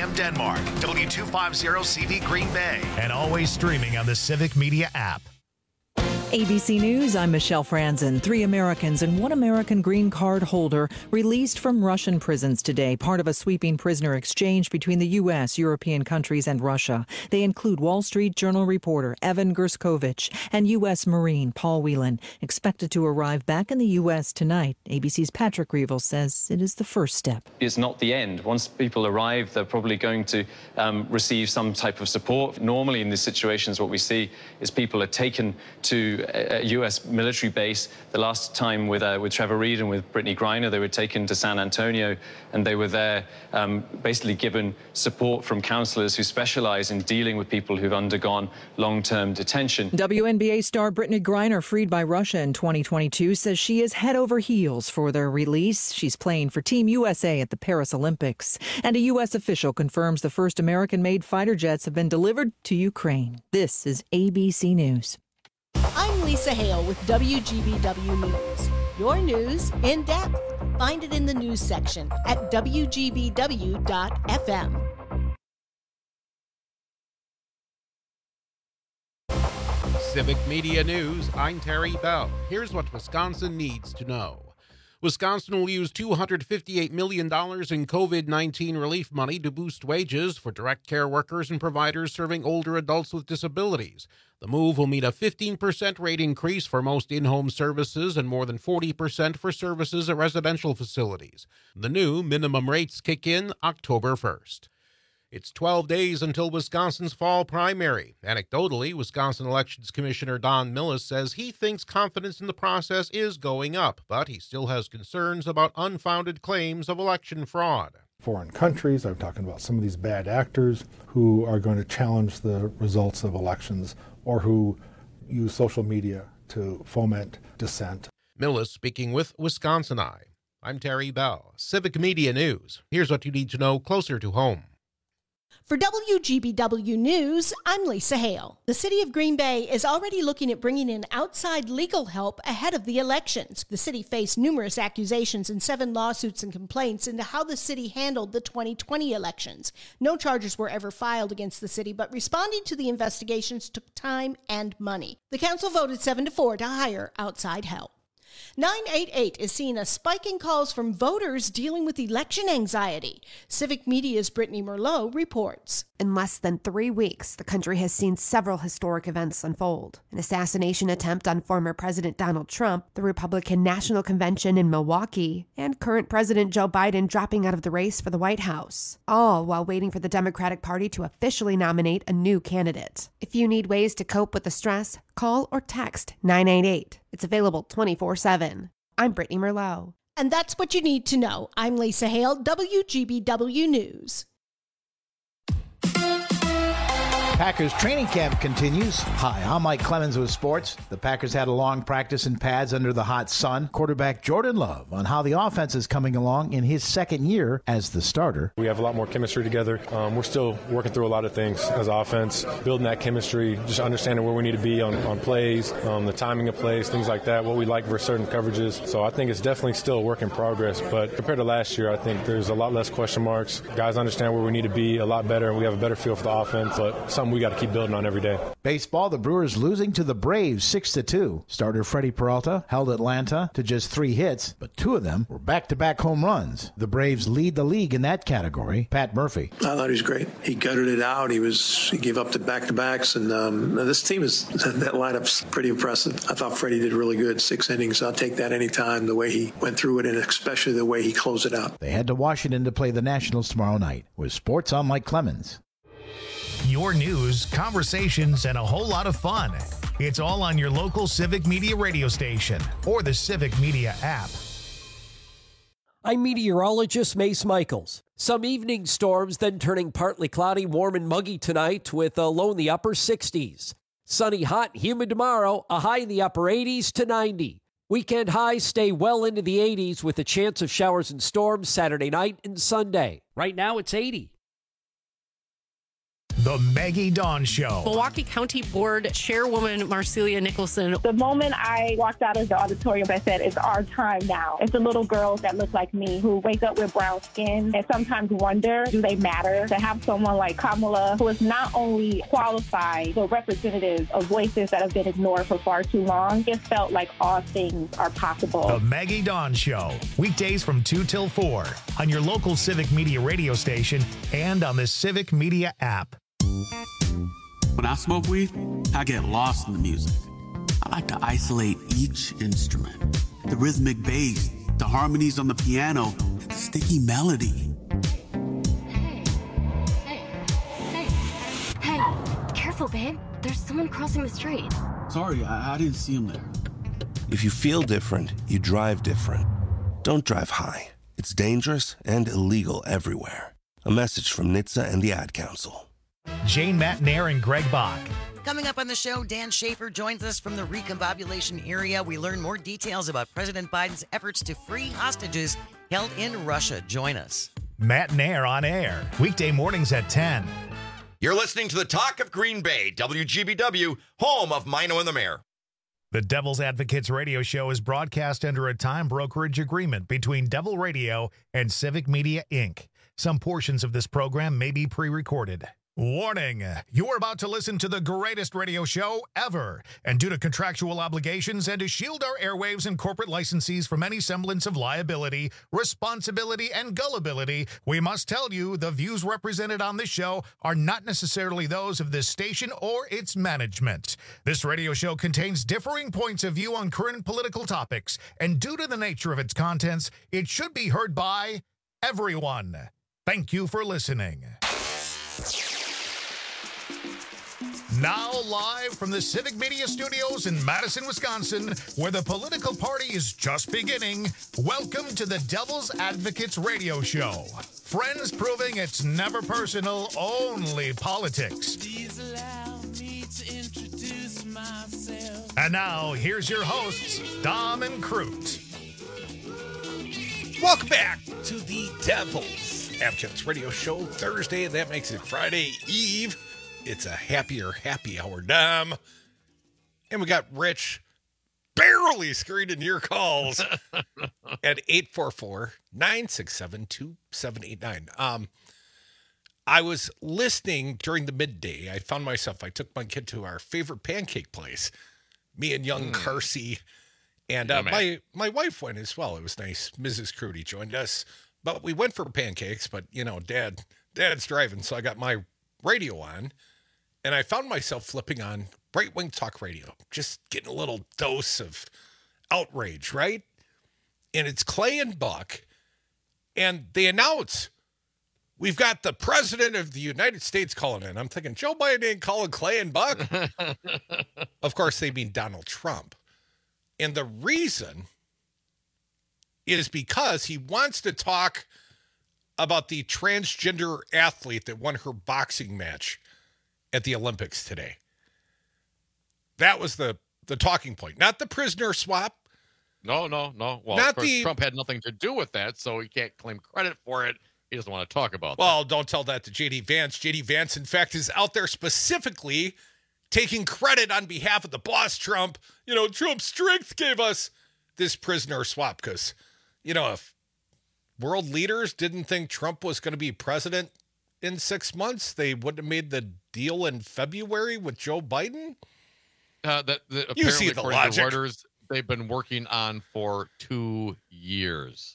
FM Denmark, W250CV Green Bay, and always streaming on the Civic Media app. ABC News, I'm Michelle Franzen. 3 Americans and 1 American green card holder released from Russian prisons today, part of a sweeping prisoner exchange between the U.S., European countries, and Russia. They include Wall Street Journal reporter Evan Gershkovich and U.S. Marine Paul Whelan, expected to arrive back in the U.S. tonight. ABC's Patrick Reevell says it is the first step. It's not the end. Once people arrive, they're probably going to receive some type of support. Normally in these situations, what we see is people are taken to a U.S. military base. The last time with Trevor Reed and with Brittany Griner, they were taken to San Antonio, and they were there basically given support from counselors who specialize in dealing with people who've undergone long-term detention. WNBA star Brittany Griner, freed by Russia in 2022, says she is head over heels for their release. She's playing for Team USA at the Paris Olympics. And a U.S. official confirms the first American-made fighter jets have been delivered to Ukraine. This is ABC News. I'm Lisa Hale with WGBW News. Your news in depth. Find it in the news section at WGBW.FM. Civic Media News, I'm Terry Bell. Here's what Wisconsin needs to know. Wisconsin will use $258 million in COVID-19 relief money to boost wages for direct care workers and providers serving older adults with disabilities. The move will mean a 15% rate increase for most in-home services and more than 40% for services at residential facilities. The new minimum rates kick in October 1st. It's 12 days until Wisconsin's fall primary. Anecdotally, Wisconsin Elections Commissioner Don Millis says he thinks confidence in the process is going up, but he still has concerns about unfounded claims of election fraud. Foreign countries, I'm talking about some of these bad actors who are going to challenge the results of elections or who use social media to foment dissent. Millis speaking with Wisconsin Eye. I'm Terry Bell, Civic Media News. Here's what you need to know closer to home. For WGBW News, I'm Lisa Hale. The city of Green Bay is already looking at bringing in outside legal help ahead of the elections. The city faced numerous accusations and 7 lawsuits and complaints into how the city handled the 2020 elections. No charges were ever filed against the city, but responding to the investigations took time and money. The council voted 7-4 to hire outside help. 988 is seeing a spike in calls from voters dealing with election anxiety. Civic Media's Brittany Merlot reports. In less than 3 weeks, the country has seen several historic events unfold. An assassination attempt on former President Donald Trump, the Republican National Convention in Milwaukee, and current President Joe Biden dropping out of the race for the White House, all while waiting for the Democratic Party to officially nominate a new candidate. If you need ways to cope with the stress, call or text 988. It's available 24/7. I'm Brittany Merlot. And that's what you need to know. I'm Lisa Hale, WGBW News. Packers training camp continues. Hi, I'm Mike Clemens with sports. The Packers had a long practice in pads under the hot sun. Quarterback Jordan Love on how the offense is coming along in his second year as the starter. We have a lot more chemistry together. We're still working through a lot of things as offense, building that chemistry, just understanding where we need to be on plays, the timing of plays, things like that, what we like for certain coverages. So I think it's definitely still a work in progress. But compared to last year, I think there's a lot less question marks. Guys understand where we need to be a lot better, and we have a better feel for the offense. But something we got to keep building on every day. Baseball, the Brewers losing to the Braves 6-2. Starter Freddie Peralta held Atlanta to just 3 hits, but 2 of them were back-to-back home runs. The Braves lead the league in that category. Pat Murphy. I thought he was great. He gutted it out. He gave up the back-to-backs, and this team that lineup's pretty impressive. I thought Freddie did really good. 6 innings. I'll take that anytime, the way he went through it, and especially the way he closed it out. They head to Washington to play the Nationals tomorrow night. With sports, I'm Mike Clemens. Your news, conversations, and a whole lot of fun. It's all on your local Civic Media radio station or the Civic Media app. I'm meteorologist Mace Michaels. Some evening storms, then turning partly cloudy, warm and muggy tonight with a low in the upper 60s. Sunny, hot, humid tomorrow, a high in the upper 80s to 90. Weekend highs stay well into the 80s with a chance of showers and storms Saturday night and Sunday. Right now it's 80. The Maggie Dawn Show. Milwaukee County Board Chairwoman Marcelia Nicholson. The moment I walked out of the auditorium, I said, it's our time now. It's the little girls that look like me who wake up with brown skin and sometimes wonder, do they matter? To have someone like Kamala, who is not only qualified, but representative of voices that have been ignored for far too long, it felt like all things are possible. The Maggie Dawn Show. Weekdays from 2 till 4 on your local Civic Media radio station and on the Civic Media app. When I smoke weed, I get lost in the music. I like to isolate each instrument. The rhythmic bass, the harmonies on the piano, the sticky melody. Hey, careful, babe. There's someone crossing the street. Sorry, I didn't see him there. If you feel different, you drive different. Don't drive high. It's dangerous and illegal everywhere. A message from NHTSA and the Ad Council. Jane Matnair and Greg Bach. Coming up on the show, Dan Schaefer joins us from the recombobulation area. We learn more details about President Biden's efforts to free hostages held in Russia. Join us. Matnair on air, weekday mornings at 10. You're listening to the Talk of Green Bay, WGBW, home of Mino and the Mayor. The Devil's Advocates radio show is broadcast under a time brokerage agreement between Devil Radio and Civic Media, Inc. Some portions of this program may be pre-recorded. Warning, you're about to listen to the greatest radio show ever. And due to contractual obligations and to shield our airwaves and corporate licensees from any semblance of liability, responsibility, and gullibility, we must tell you the views represented on this show are not necessarily those of this station or its management. This radio show contains differing points of view on current political topics, and due to the nature of its contents, it should be heard by everyone. Thank you for listening. Now live from the Civic Media Studios in Madison, Wisconsin, where the political party is just beginning, welcome to the Devil's Advocates radio show. Friends proving it's never personal, only politics. Please allow me to introduce myself. And now, here's your hosts, Dom and Crute. Welcome back to the Devil's Advocates radio show, Thursday, and that makes it Friday Eve. It's a happier happy hour, Dom. And we got Rich barely screening your calls at 844-967-2789. I was listening during the midday. I found myself, I took my kid to our favorite pancake place, me and young Carsey. And my wife went as well. It was nice. Mrs. Crudy joined us. But we went for pancakes, but, you know, Dad's driving, so I got my radio on. And I found myself flipping on Right Wing Talk Radio, just getting a little dose of outrage, right? And it's Clay and Buck, and they announce, we've got the President of the United States calling in. I'm thinking, Joe Biden ain't calling Clay and Buck. Of course, they mean Donald Trump. And the reason is because he wants to talk about the transgender athlete that won her boxing match at the Olympics today. That was the talking point, not the prisoner swap. No. Well, of course, Trump had nothing to do with that, so he can't claim credit for it. He doesn't want to talk about that. Well, don't tell that to J.D. Vance. J.D. Vance, in fact, is out there specifically taking credit on behalf of the boss, Trump. You know, Trump's strength gave us this prisoner swap because, you know, if world leaders didn't think Trump was going to be president in 6 months, they wouldn't have made the deal in February with Joe Biden. You see the logic. Reuters, they've been working on for 2 years.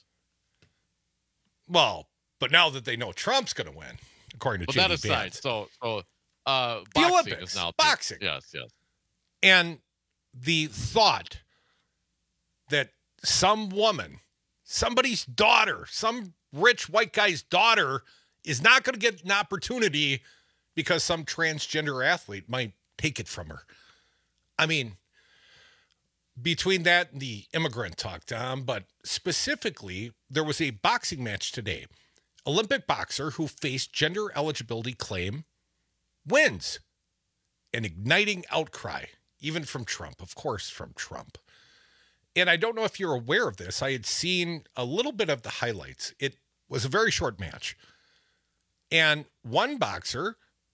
Well, but now that they know Trump's going to win, according to J.D. Vance. That aside, so the boxing Olympics, is now boxing. Yes. And the thought that some woman, somebody's daughter, some rich white guy's daughter is not going to get an opportunity because some transgender athlete might take it from her. I mean, between that and the immigrant talk, Tom, but specifically, there was a boxing match today. Olympic boxer who faced gender eligibility claim wins. An igniting outcry, even from Trump, of course, from Trump. And I don't know if you're aware of this. I had seen a little bit of the highlights. It was a very short match. And one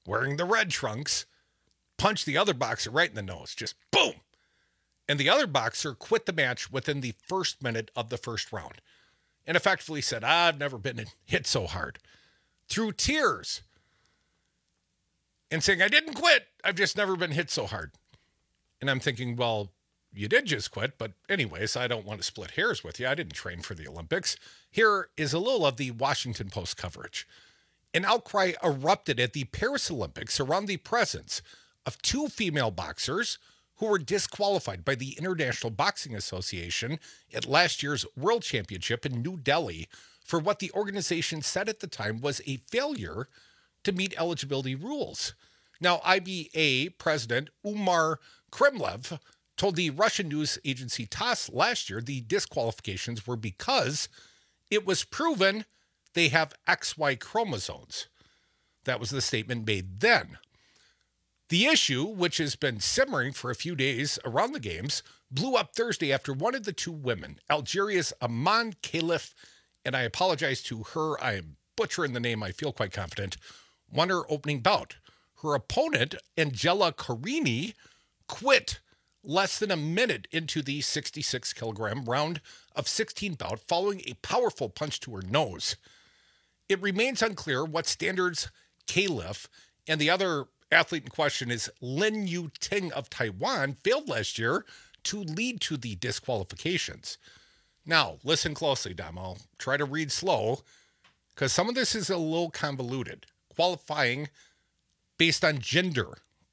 wearing the red trunks, punched the other boxer right in the nose, just boom. And the other boxer quit the match within the first minute of the first round and effectively said, I've never been hit so hard, through tears, and saying, I didn't quit. I've just never been hit so hard. And I'm thinking, well, you did just quit, but anyways, I don't want to split hairs with you. I didn't train for the Olympics. Here is a little of the Washington Post coverage. An outcry erupted at the Paris Olympics around the presence of two female boxers who were disqualified by the International Boxing Association at last year's World Championship in New Delhi for what the organization said at the time was a failure to meet eligibility rules. Now, IBA President Umar Kremlev told the Russian news agency TASS last year the disqualifications were because it was proven they have XY chromosomes. That was the statement made then. The issue, which has been simmering for a few days around the games, blew up Thursday after one of the two women, Algeria's Aman Khalif, and I apologize to her, I am butchering the name, I feel quite confident, won her opening bout. Her opponent, Angela Carini, quit less than a minute into the 66-kilogram round of 16 bout following a powerful punch to her nose. It remains unclear what standards Khalif and the other athlete in question is Lin Yu Ting of Taiwan failed last year to lead to the disqualifications. Now, listen closely, Dom. I'll try to read slow because some of this is a little convoluted. Qualifying based on gender.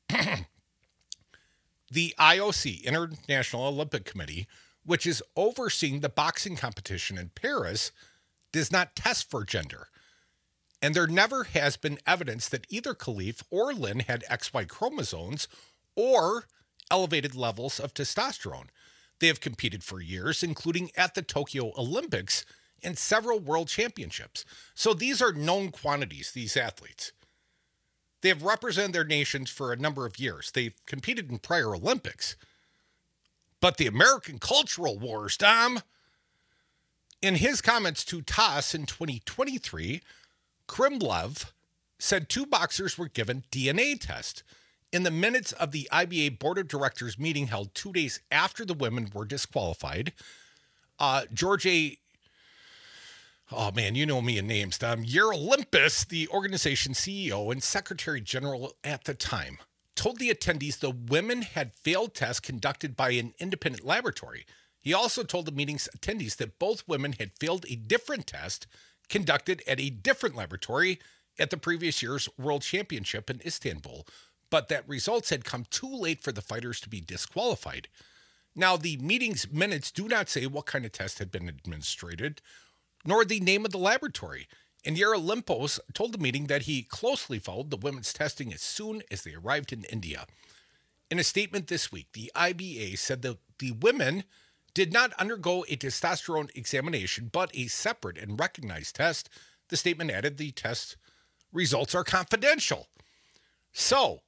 The IOC, International Olympic Committee, which is overseeing the boxing competition in Paris, does not test for gender. And there never has been evidence that either Khalif or Lin had XY chromosomes or elevated levels of testosterone. They have competed for years, including at the Tokyo Olympics and several world championships. So these are known quantities, these athletes. They have represented their nations for a number of years. They've competed in prior Olympics. But the American cultural wars, Dom. In his comments to TASS in 2023, Kremlev said two boxers were given DNA tests in the minutes of the IBA Board of Directors meeting held 2 days after the women were disqualified. George oh man, you know me in names, Tom. Olympus, the organization CEO and Secretary General at the time, told the attendees the women had failed tests conducted by an independent laboratory. He also told the meeting's attendees that both women had failed a different test conducted at a different laboratory at the previous year's World Championship in Istanbul, but that results had come too late for the fighters to be disqualified. Now, the meeting's minutes do not say what kind of test had been administered, nor the name of the laboratory. And Olympus told the meeting that he closely followed the women's testing as soon as they arrived in India. In a statement this week, the IBA said that the women did not undergo a testosterone examination, but a separate and recognized test. The statement added the test results are confidential. So,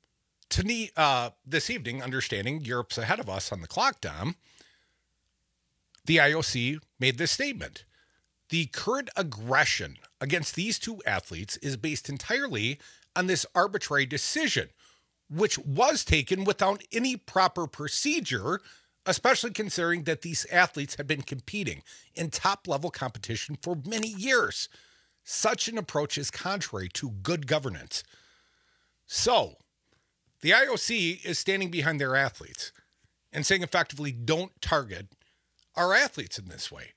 this evening, understanding Europe's ahead of us on the clock, Dom, the IOC made this statement. The current aggression against these two athletes is based entirely on this arbitrary decision, which was taken without any proper procedure, especially considering that these athletes have been competing in top-level competition for many years. Such an approach is contrary to good governance. So, the IOC is standing behind their athletes and saying effectively, don't target our athletes in this way.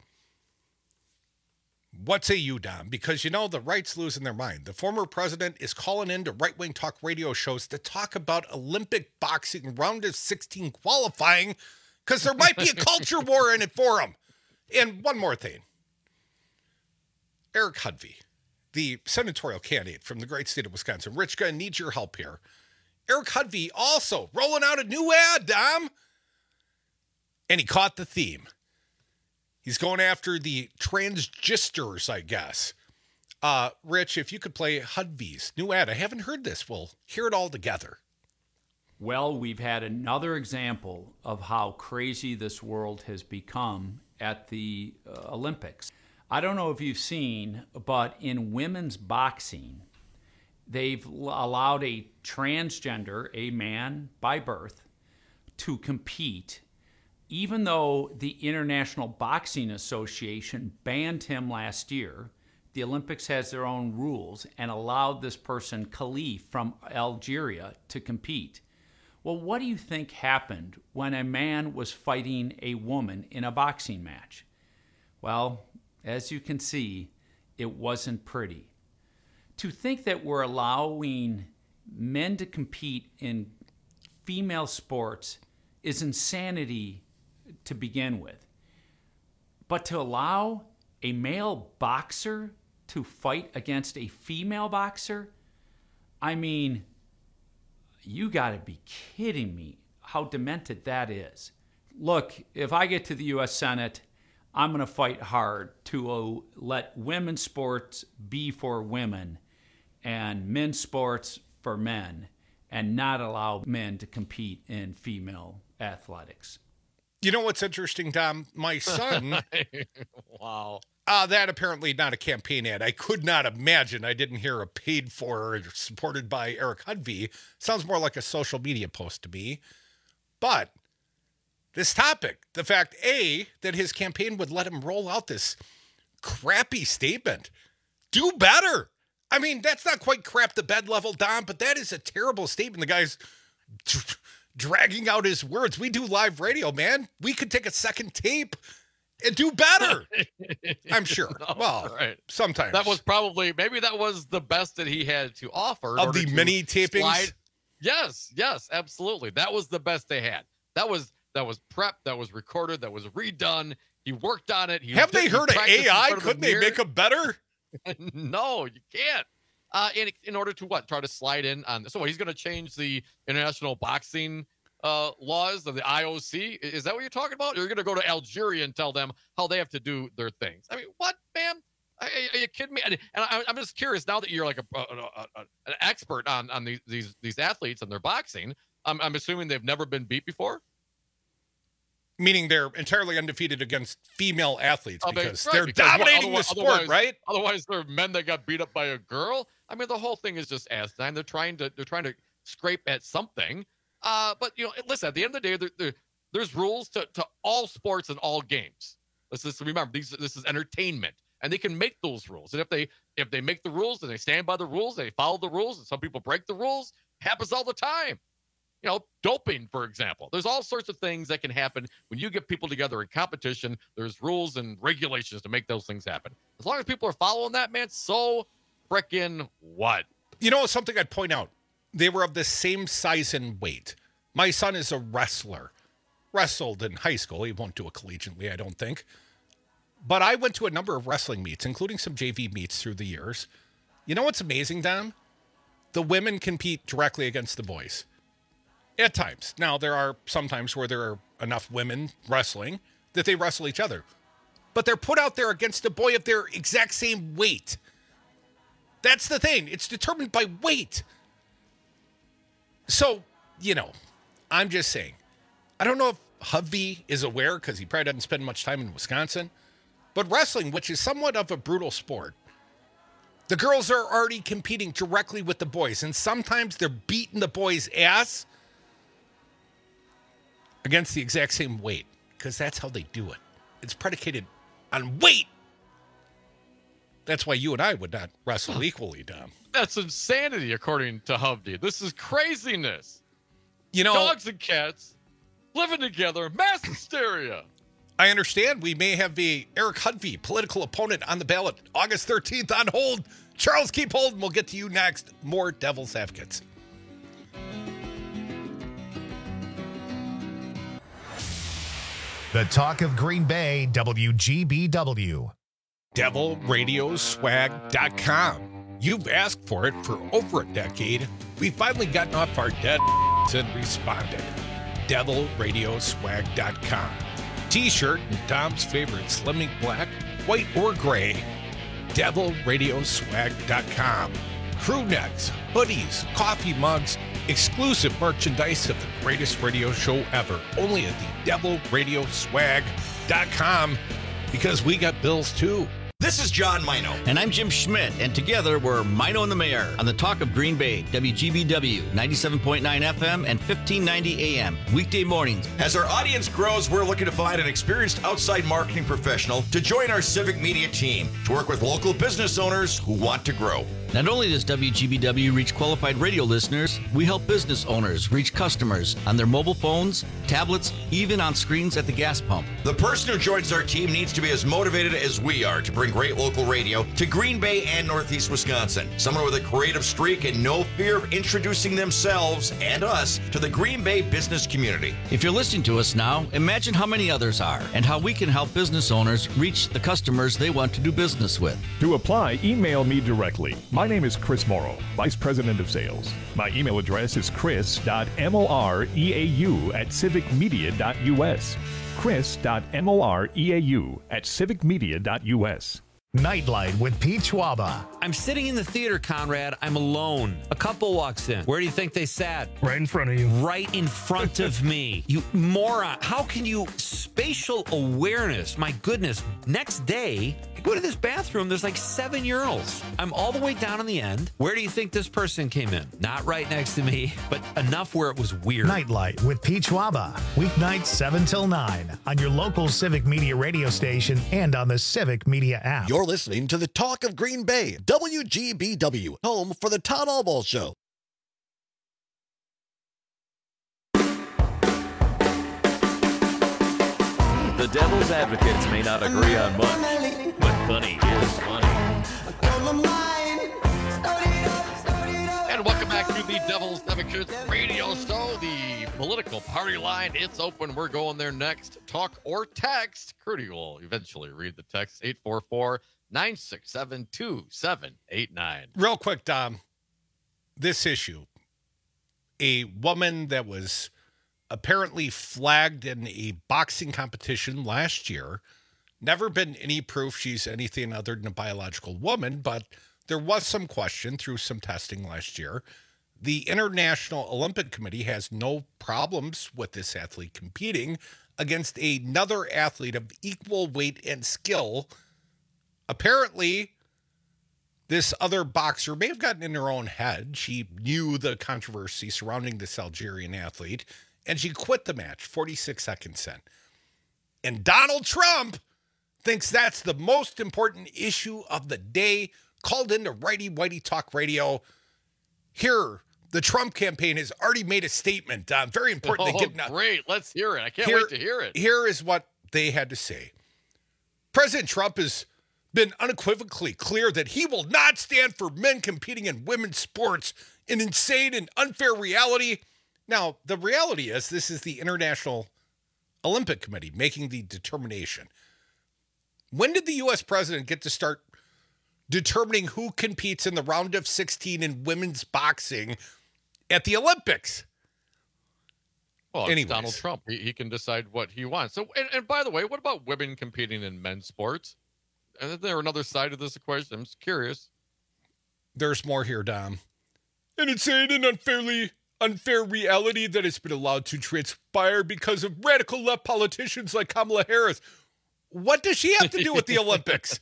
What say you, Dom? Because, you know, the right's losing their mind. The former president is calling into right-wing talk radio shows to talk about Olympic boxing round of 16 qualifying because there might be a culture war in it for him. And one more thing. Eric Hudvey, the senatorial candidate from the great state of Wisconsin. Rich, gonna need your help here. Eric Hudvey also rolling out a new ad, Dom. And he caught the theme. He's going after the transgisters, I guess. Rich, if you could play Hudvey's new ad. I haven't heard this. We'll hear it all together. Well, we've had another example of how crazy this world has become at the Olympics. I don't know if you've seen, but in women's boxing, they've allowed a transgender, a man by birth, to compete, even though the International Boxing Association banned him last year. The Olympics has their own rules and allowed this person, Khalif from Algeria, to compete. Well, what do you think happened when a man was fighting a woman in a boxing match? Well, as you can see, it wasn't pretty. To think that we're allowing men to compete in female sports is insanity to begin with. But to allow a male boxer to fight against a female boxer, I mean, you gotta be kidding me how demented that is. Look, if I get to the U.S. Senate, I'm gonna fight hard to let women's sports be for women and men's sports for men, and not allow men to compete in female athletics. You know what's interesting, Dom? My son... Wow. That apparently not a campaign ad. I could not imagine. I didn't hear a paid for or supported by Eric Hudvey. Sounds more like a social media post to me. But this topic, the fact, A, that his campaign would let him roll out this crappy statement. Do better. I mean, that's not quite crap the bed level, Dom, but that is a terrible statement. The guy's dragging out his words. We do live radio, man. We could take a second tape and do better. I'm sure. No, well, right. Sometimes. That was maybe that was the best that he had to offer. Of the mini tapings? Yes, absolutely. That was the best they had. That was prepped, that was recorded, that was redone. He worked on it. Have they heard of AI? Couldn't they make them better? No, you can't. In order to what? Try to slide in on. So he's going to change the international boxing laws of the IOC. Is that what you're talking about? You're going to go to Algeria and tell them how they have to do their things. I mean, what, man? Are you kidding me? And I'm just curious now that you're like an expert on these athletes and their boxing. I'm assuming they've never been beat before. Meaning they're entirely undefeated against female athletes because they're dominating the sport, right? Otherwise, they're men that got beat up by a girl. I mean, the whole thing is just asinine. They're trying to scrape at something. But listen. At the end of the day, there's rules to all sports and all games. Let's just remember this is entertainment, and they can make those rules. And if they make the rules and they stand by the rules, they follow the rules, and some people break the rules. It happens all the time. Doping, for example. There's all sorts of things that can happen when you get people together in competition. There's rules and regulations to make those things happen. As long as people are following that, man, so frickin' what? Something I'd point out. They were of the same size and weight. My son is a wrestler. Wrestled in high school. He won't do it collegiately, I don't think. But I went to a number of wrestling meets, including some JV meets through the years. You know what's amazing, Dom? The women compete directly against the boys. At times. Now, there are some times where there are enough women wrestling that they wrestle each other. But they're put out there against a boy of their exact same weight. That's the thing. It's determined by weight. So, I'm just saying. I don't know if Hovey is aware because he probably doesn't spend much time in Wisconsin. But wrestling, which is somewhat of a brutal sport, the girls are already competing directly with the boys. And sometimes they're beating the boys' ass against the exact same weight, because that's how they do it. It's predicated on weight. That's why you and I would not wrestle equally, Dom. That's insanity, according to Hovey. This is craziness. Dogs and cats living together, mass hysteria. I understand we may have the Eric Hudvey political opponent on the ballot August 13th on hold. Charles, keep holding. We'll get to you next. More Devil's Advocates. The talk of Green Bay, WGBW. DevilRadioswag.com. You've asked for it for over a decade. We've finally gotten off our dead and responded. DevilRadioswag.com. T-shirt and Dom's favorite Slimming Black, white or gray. DevilRadioswag.com. Crew necks, hoodies, coffee mugs, exclusive merchandise of the greatest radio show ever. Only at the DevilRadioswag.com, because we got bills too. This is John Mino. And I'm Jim Schmidt, and together we're Mino and the Mayor on the Talk of Green Bay, WGBW, 97.9 FM and 1590 AM, weekday mornings. As our audience grows, we're looking to find an experienced outside marketing professional to join our civic media team to work with local business owners who want to grow. Not only does WGBW reach qualified radio listeners, we help business owners reach customers on their mobile phones, tablets, even on screens at the gas pump. The person who joins our team needs to be as motivated as we are to bring great local radio to Green Bay and Northeast Wisconsin. Someone with a creative streak and no fear of introducing themselves and us to the Green Bay business community. If you're listening to us now, imagine how many others are and how we can help business owners reach the customers they want to do business with. To apply, email me directly. My name is Chris Morrow, Vice President of Sales. My email address is chris.moreau@civicmedia.us. chris.moreau@civicmedia.us. Nightlight with Pete Schwaba. I'm sitting in the theater, Conrad. I'm alone. A couple walks in. Where do you think they sat? Right in front of you. Right in front of me. You moron. How can you... Spatial awareness. My goodness. Next day, I go to this bathroom. There's like 7 urinals. I'm all the way down in the end. Where do you think this person came in? Not right next to me, but enough where it was weird. Nightlight with Pete Schwaba. Weeknights 7 till 9 on your local Civic Media radio station and on the Civic Media app. You're listening to the Talk of Green Bay, WGBW, home for the Todd Albaugh Show. The Devil's Advocates may not agree on much, but funny is funny. And welcome back to the Devil's Advocates radio show, the political party line. It's open. We're going there next. Talk or text. Crudy will eventually read the text. 844-967-2789. Real quick, Dom, this issue, a woman that was apparently flagged in a boxing competition last year, never been any proof she's anything other than a biological woman, but there was some question through some testing last year. The International Olympic Committee has no problems with this athlete competing against another athlete of equal weight and skill. Apparently, this other boxer may have gotten in her own head. She knew the controversy surrounding this Algerian athlete, and she quit the match 46 seconds in. And Donald Trump thinks that's the most important issue of the day, called into Righty Whitey Talk Radio. Here, the Trump campaign has already made a statement. Very important. Great. Let's hear it. I can't wait to hear it. Here is what they had to say. President Trump has been unequivocally clear that he will not stand for men competing in women's sports, an insane and unfair reality. Now, the reality is this is the International Olympic Committee making the determination. When did the U.S. president get to start determining who competes in the round of 16 in women's boxing at the Olympics? Well, it's Donald Trump. He can decide what he wants. So, and by the way, what about women competing in men's sports? Isn't there another side of this equation? I'm just curious. There's more here, Dom. An insane and unfair reality that has been allowed to transpire because of radical left politicians like Kamala Harris. What does she have to do with the Olympics?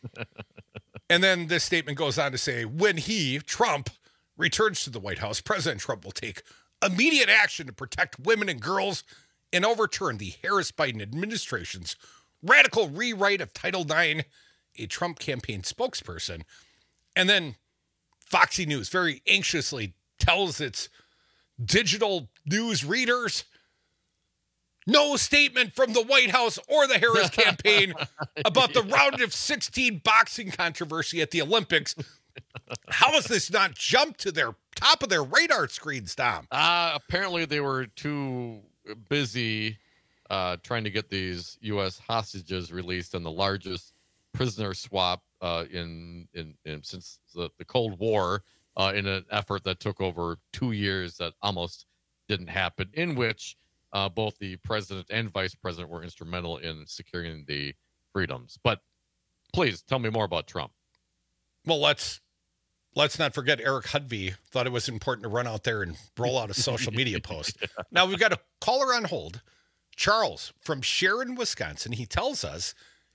And then this statement goes on to say, when he, Trump, returns to the White House, President Trump will take immediate action to protect women and girls and overturn the Harris-Biden administration's radical rewrite of Title IX, a Trump campaign spokesperson. And then Foxy News very anxiously tells its digital news readers, no statement from the White House or the Harris campaign about the round of 16 boxing controversy at the Olympics. How has this not jumped to their top of their radar screens, Tom? Apparently they were too busy trying to get these U.S. hostages released in the largest prisoner swap in since the Cold War, in an effort that took over 2 years that almost didn't happen, in which both the president and vice president were instrumental in securing the freedoms. But please tell me more about Trump. Well, let's not forget Eric Hudvey thought it was important to run out there and roll out a social media post. Yeah. Now we've got a caller on hold, Charles from Sharon, Wisconsin. He tells us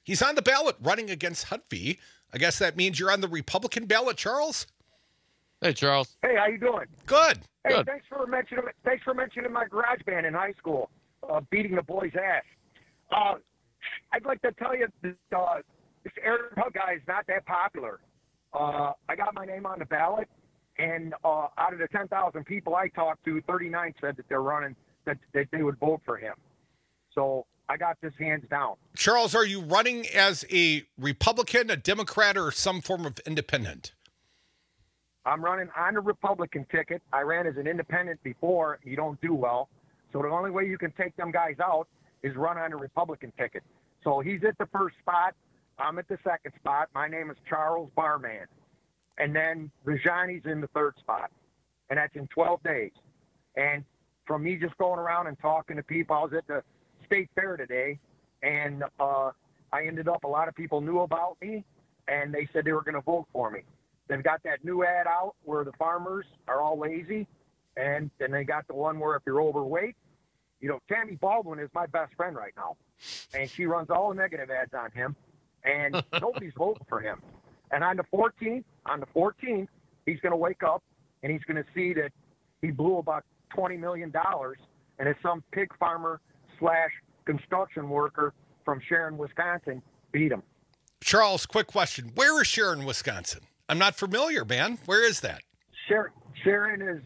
He's on the ballot running against Hudvee. I guess that means you're on the Republican ballot, Charles? Hey, Charles. Hey, how you doing? Good. Hey, Good. thanks for mentioning my garage band in high school, beating the boys' ass. I'd like to tell you that this Eric Hug guy is not that popular. I got my name on the ballot, and out of the 10,000 people I talked to, 39 said that they're running, that they would vote for him. So I got this hands down. Charles, are you running as a Republican, a Democrat, or some form of independent? I'm running on the Republican ticket. I ran as an independent before. You don't do well. So the only way you can take them guys out is run on the Republican ticket. So he's at the first spot. I'm at the second spot. My name is Charles Barman. And then Rajani's in the third spot. And that's in 12 days. And from me just going around and talking to people, I was at the state fair today, and I ended up, a lot of people knew about me, and they said they were going to vote for me. They've got that new ad out where the farmers are all lazy, and then they got the one where if you're overweight, Tammy Baldwin is my best friend right now, and she runs all the negative ads on him, and nobody's voting for him. And on the 14th, he's going to wake up, and he's going to see that he blew about $20 million, and it's some pig farmer / construction worker from Sharon, Wisconsin, beat him. Charles, quick question. Where is Sharon, Wisconsin? I'm not familiar, man. Where is that? Sharon is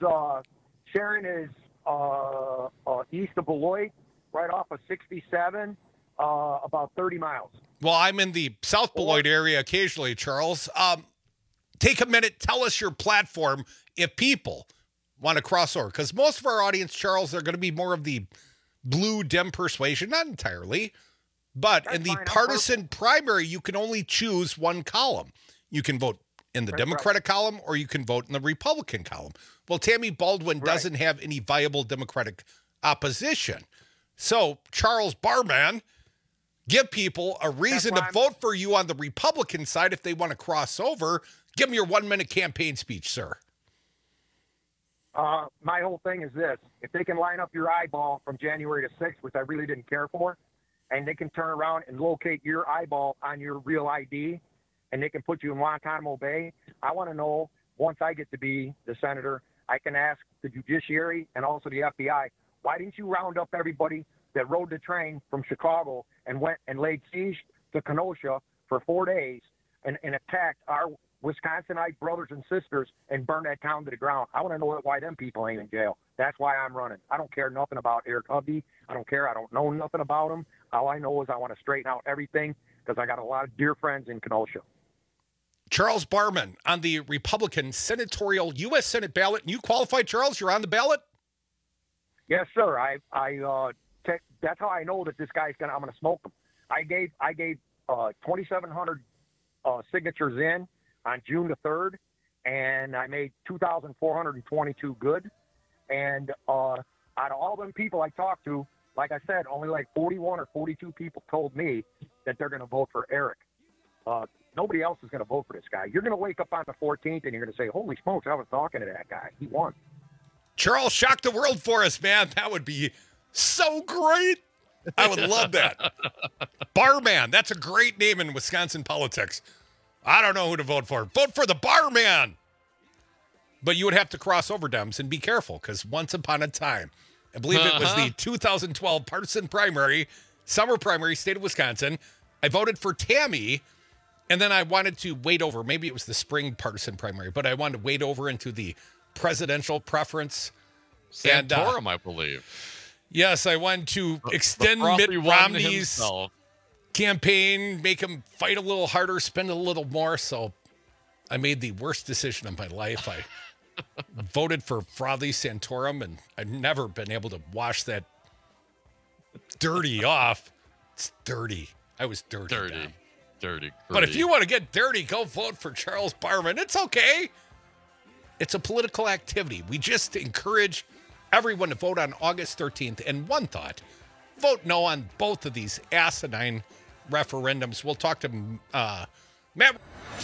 east of Beloit, right off of 67, about 30 miles. Well, I'm in the South Beloit area occasionally, Charles. Take a minute. Tell us your platform if people want to cross over. Because most of our audience, Charles, they're going to be more of the blue Dem persuasion. Not entirely. But in the partisan primary, you can only choose one column. You can vote in the Democratic column, or you can vote in the Republican column. Well, Tammy Baldwin doesn't have any viable Democratic opposition. So, Charles Barman, give people a reason to vote for you on the Republican side if they want to cross over. Give them your 1-minute campaign speech, sir. My whole thing is this. If they can line up your eyeball from January to 6th, which I really didn't care for, and they can turn around and locate your eyeball on your real ID, and they can put you in Guantanamo Bay, I want to know, once I get to be the senator, I can ask the judiciary and also the FBI, why didn't you round up everybody that rode the train from Chicago and went and laid siege to Kenosha for 4 days and attacked our Wisconsinite brothers and sisters and burned that town to the ground? I want to know why them people ain't in jail. That's why I'm running. I don't care nothing about Eric Hubby. I don't care. I don't know nothing about him. All I know is I want to straighten out everything because I got a lot of dear friends in Kenosha. Charles Barman on the Republican senatorial U.S. Senate ballot. You qualified, Charles? You're on the ballot? Yes, sir. That's how I know that this guy's I'm going to smoke him. I gave 2,700 signatures in on June the 3rd, and I made 2,422 good. And out of all them people I talked to, like I said, only like 41 or 42 people told me that they're going to vote for Eric. Nobody else is going to vote for this guy. You're going to wake up on the 14th and you're going to say, holy smokes, I was talking to that guy. He won. Charles, shock the world for us, man. That would be so great. I would love that. Barman. That's a great name in Wisconsin politics. I don't know who to vote for. Vote for the Barman. But you would have to cross over, Dems, and be careful, because once upon a time, I believe it was the 2012 partisan primary, summer primary, state of Wisconsin, I voted for Tammy, and then I wanted to wait over. Maybe it was the spring partisan primary, but I wanted to wait over into the presidential preference. Santorum, I believe. Yes, I wanted to extend Mitt Romney's campaign, make him fight a little harder, spend a little more. So I made the worst decision of my life. I voted for Frothy Santorum, and I've never been able to wash that dirty off. It's dirty. I was dirty. Dirty. But if you want to get dirty, go vote for Charles Barman. It's okay. It's a political activity. We just encourage everyone to vote on August 13th. And one thought, vote no on both of these asinine referendums. We'll talk to Matt.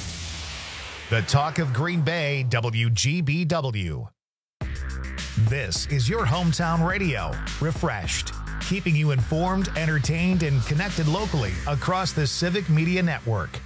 The talk of Green Bay, WGBW. This is your hometown radio, refreshed. keeping you informed, entertained, and connected locally across the Civic Media Network.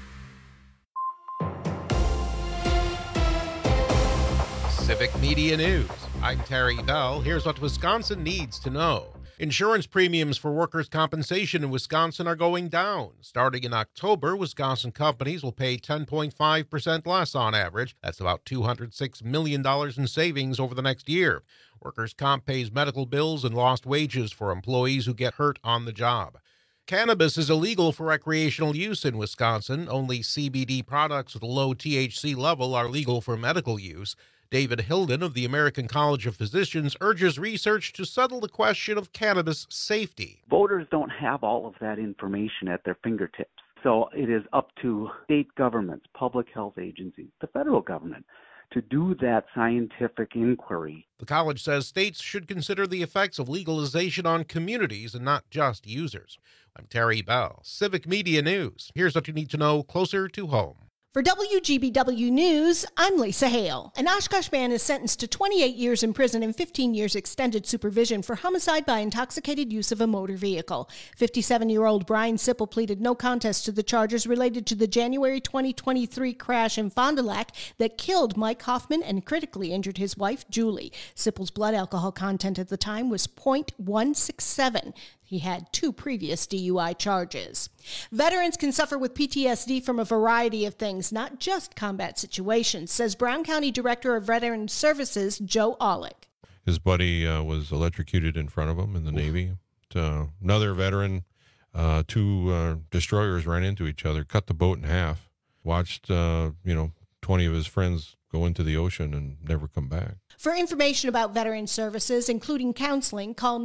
Civic Media News. I'm Terry Bell. Here's what Wisconsin needs to know. Insurance premiums for workers' compensation in Wisconsin are going down. Starting in October, Wisconsin companies will pay 10.5% less on average. That's about $206 million in savings over the next year. Workers' comp pays medical bills and lost wages for employees who get hurt on the job. Cannabis is illegal for recreational use in Wisconsin. Only CBD products with a low THC level are legal for medical use. David Hilden of the American College of Physicians urges research to settle the question of cannabis safety. Voters don't have all of that information at their fingertips. So it is up to state governments, public health agencies, the federal government, to do that scientific inquiry. The college says states should consider the effects of legalization on communities and not just users. I'm Terry Bell, Civic Media News. Here's what you need to know closer to home. For WGBW News, I'm Lisa Hale. An Oshkosh man is sentenced to 28 years in prison and 15 years extended supervision for homicide by intoxicated use of a motor vehicle. 57-year-old Brian Sipple pleaded no contest to the charges related to the January 2023 crash in Fond du Lac that killed Mike Hoffman and critically injured his wife, Julie. Sipple's blood alcohol content at the time was .167. He had 2 previous DUI charges. Veterans can suffer with PTSD from a variety of things, not just combat situations, says Brown County Director of Veteran Services, Joe Aulick. His buddy was electrocuted in front of him in the Navy. Another veteran, 2 destroyers ran into each other, cut the boat in half, watched 20 of his friends go into the ocean and never come back. For information about veteran services, including counseling, call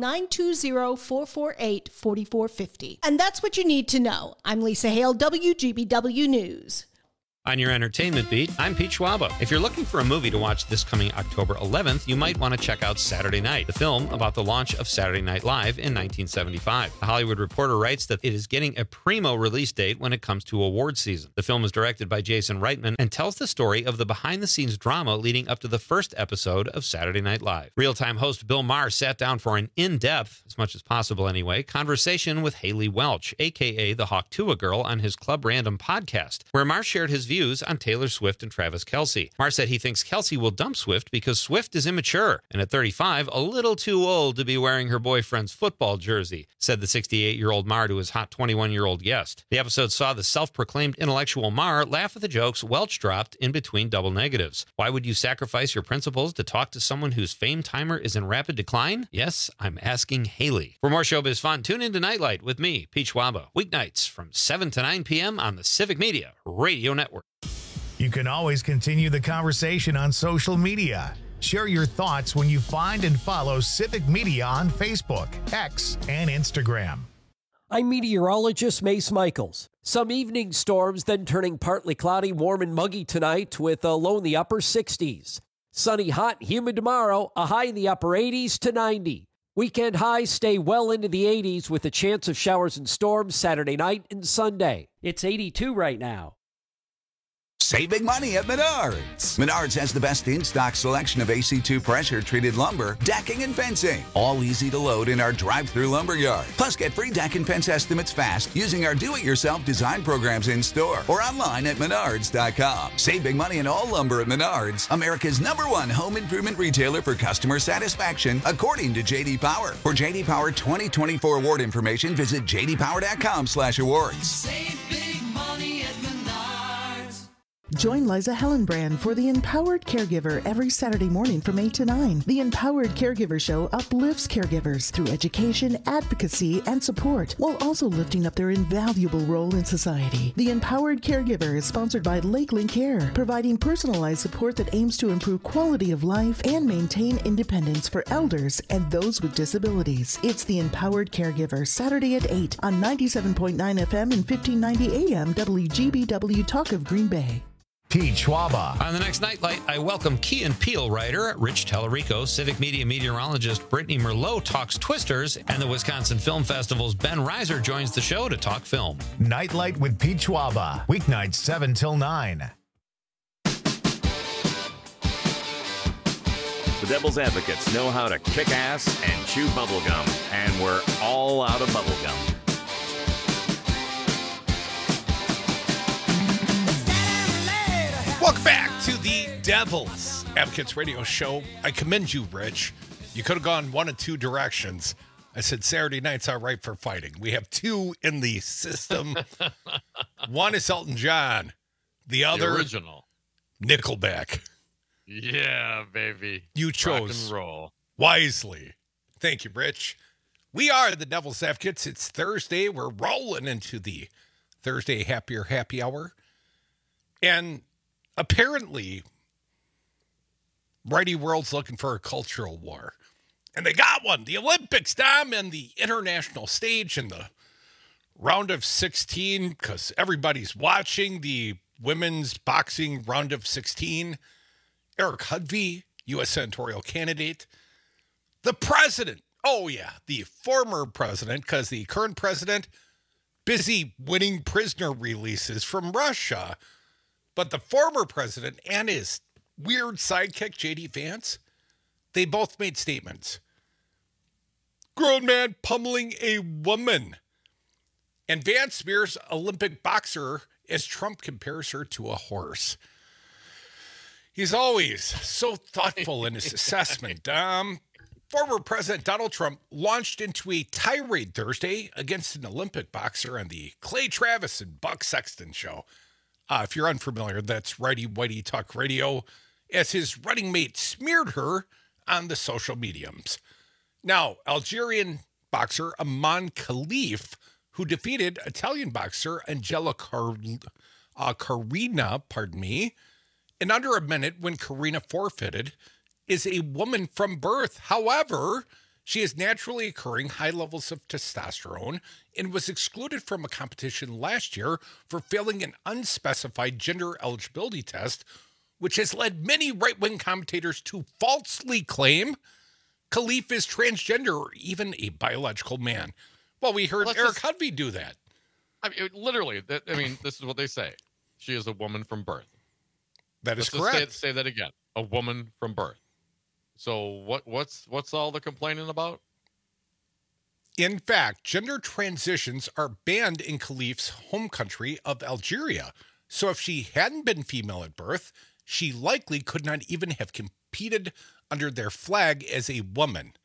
920-448-4450. And that's what you need to know. I'm Lisa Hale, WGBW News. On your entertainment beat, I'm Pete Schwaba. If you're looking for a movie to watch this coming October 11th, you might want to check out Saturday Night, the film about the launch of Saturday Night Live in 1975. The Hollywood Reporter writes that it is getting a primo release date when it comes to award season. The film is directed by Jason Reitman and tells the story of the behind-the-scenes drama leading up to the first episode of Saturday Night Live. Real-time host Bill Maher sat down for an in-depth, as much as possible anyway, conversation with Haley Welch, a.k.a. the Hawk Tuah Girl, on his Club Random podcast, where Maher shared his views on Taylor Swift and Travis Kelce. Maher said he thinks Kelce will dump Swift because Swift is immature and at 35, a little too old to be wearing her boyfriend's football jersey, said the 68-year-old Maher to his hot 21-year-old guest. The episode saw the self-proclaimed intellectual Maher laugh at the jokes Welch dropped in between double negatives. Why would you sacrifice your principles to talk to someone whose fame timer is in rapid decline? Yes, I'm asking Haley. For more showbiz fun, tune into Nightlight with me, Pete Schwaba, weeknights from 7 to 9 p.m. on the Civic Media Radio Network. You can always continue the conversation on social media. Share your thoughts when you find and follow Civic Media on Facebook, X, and Instagram. I'm meteorologist Mace Michaels. Some evening storms, then turning partly cloudy, warm and muggy tonight with a low in the upper 60s. Sunny, hot, humid tomorrow, a high in the upper 80s to 90. Weekend highs stay well into the 80s with a chance of showers and storms Saturday night and Sunday. It's 82 right now. Save big money at Menards. Menards has the best in-stock selection of AC2 pressure-treated lumber, decking, and fencing. All easy to load in our drive-through lumber yard. Plus, get free deck and fence estimates fast using our do-it-yourself design programs in-store or online at menards.com. Save big money in all lumber at Menards, America's #1 home improvement retailer for customer satisfaction, according to J.D. Power. For J.D. Power 2024 award information, visit jdpower.com/awards. Save big money at Menards. Join Liza Hellenbrand for The Empowered Caregiver every Saturday morning from 8 to 9. The Empowered Caregiver Show uplifts caregivers through education, advocacy, and support, while also lifting up their invaluable role in society. The Empowered Caregiver is sponsored by Lakeland Care, providing personalized support that aims to improve quality of life and maintain independence for elders and those with disabilities. It's The Empowered Caregiver, Saturday at 8 on 97.9 FM and 1590 AM WGBW Talk of Green Bay. Pete Schwaba. On the next Nightlight, I welcome Key and Peele writer Rich Tallarico, Civic Media meteorologist Brittany Merlot talks Twisters, and the Wisconsin Film Festival's Ben Reiser joins the show to talk film. Nightlight with Pete Schwaba, weeknights 7 till 9. The Devil's Advocates know how to kick ass and chew bubblegum, and we're all out of bubblegum. Welcome back to the Devil's Advocates radio show. I commend you, Rich. You could have gone one of two directions. I said Saturday night's all right for fighting. We have two in the system. One is Elton John. The other, the original. Nickelback. Yeah, baby. You Rock chose and roll. wisely. Thank you, Rich. We are the Devil's Advocates. It's Thursday. We're rolling into the Thursday Happier Happy Hour. And apparently, Righty World's looking for a cultural war. And they got one. The Olympics, Dom, and the international stage in the round of 16, because everybody's watching the women's boxing round of 16. Eric Hudvey, U.S. senatorial candidate. The president. Oh, yeah, the former president, because the current president, busy winning prisoner releases from Russia. But the former president and his weird sidekick, J.D. Vance, they both made statements. Grown man pummeling a woman. And Vance smears Olympic boxer as Trump compares her to a horse. He's always so thoughtful in his assessment. Former President Donald Trump launched into a tirade Thursday against an Olympic boxer on the Clay Travis and Buck Sexton show. If you're unfamiliar, that's Righty Whitey Talk Radio, as his running mate smeared her on the social mediums. Now, Algerian boxer Aman Khalif, who defeated Italian boxer Angela Carina, in under a minute when Carina forfeited, is a woman from birth. However, she has naturally occurring high levels of testosterone and was excluded from a competition last year for failing an unspecified gender eligibility test, which has led many right-wing commentators to falsely claim Khalif is transgender or even a biological man. Well, we heard Eric Hudvey do that. I mean, literally, this is what they say. She is a woman from birth. That is Let's correct. Just say that again. A woman from birth. So what's all the complaining about? In fact, gender transitions are banned in Khalif's home country of Algeria. So if she hadn't been female at birth, she likely could not even have competed under their flag as a woman.